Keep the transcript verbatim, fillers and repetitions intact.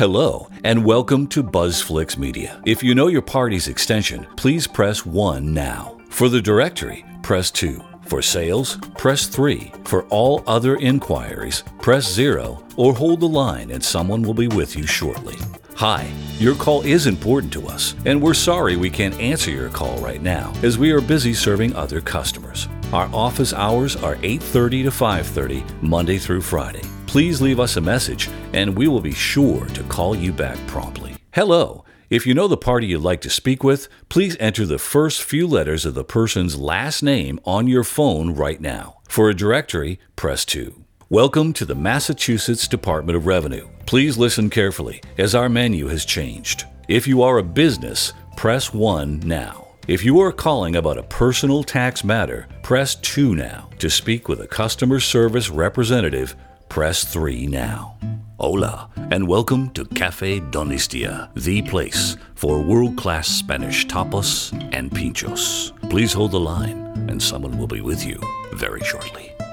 Hello, and welcome to BuzzFlix Media. If you know your party's extension, please press one now. For the directory, press two. For sales, press three. For all other inquiries, press zero or hold the line and someone will be with you shortly. Hi, your call is important to us, and we're sorry we can't answer your call right now as we are busy serving other customers. Our office hours are eight thirty to five thirty, Monday through Friday. Please leave us a message and we will be sure to call you back promptly. Hello. If you know the party you'd like to speak with, please enter the first few letters of the person's last name on your phone right now. For a directory, press two. Welcome to the Massachusetts Department of Revenue. Please listen carefully as our menu has changed. If you are a business, press one now. If you are calling about a personal tax matter, press two now. To speak with a customer service representative, press three now. Hola, and welcome to Cafe Donistia, the place for world-class Spanish tapas and pinchos. Please hold the line, and someone will be with you very shortly.